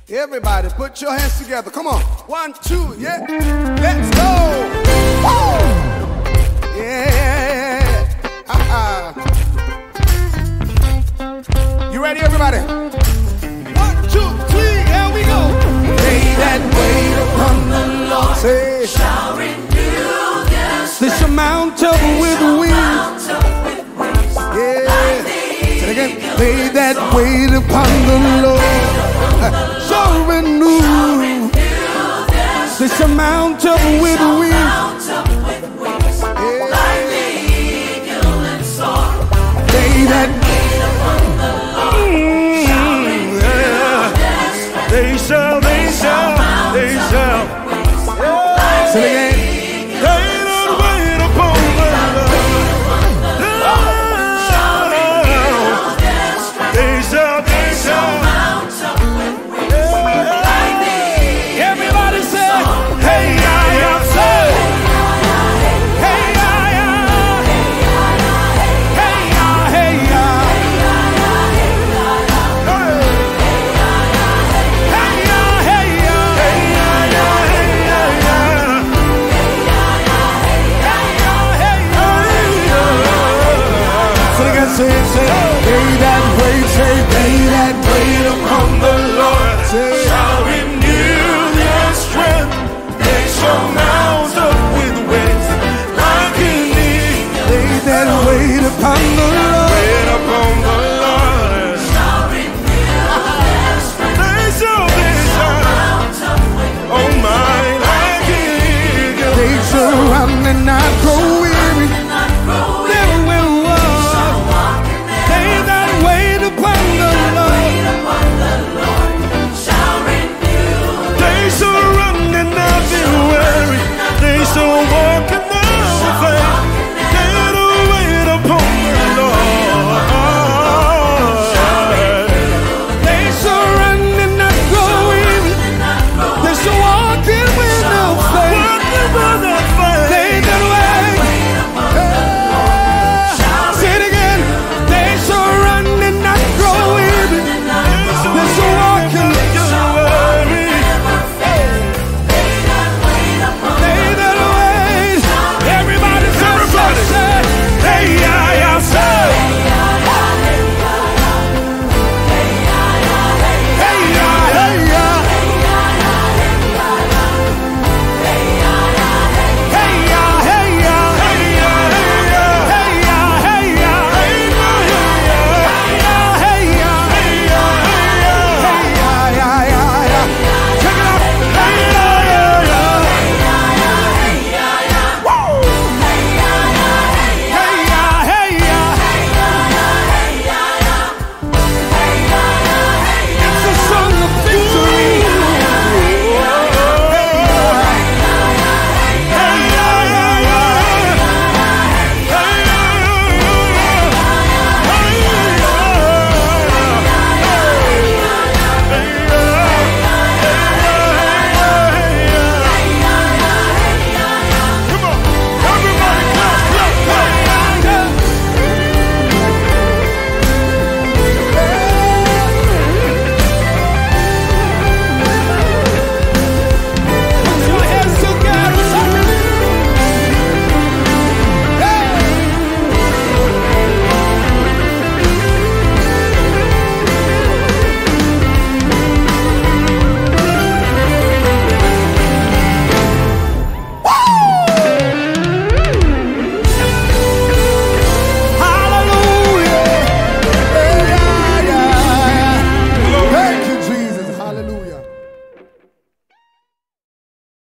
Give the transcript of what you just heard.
Everybody, put your hands together. Come on. 1, 2, yeah. Let's go. Woo! Yeah. You ready, everybody? 1, 2, 3, here we go. They that wait upon the Lord shall renew their strength. This amount of with wings. Yeah. Say it again. They that wait upon the Lord shall renew this amount of with wings. Like the eagle and soar. They that wait upon the Lord shall renew their strength. They shall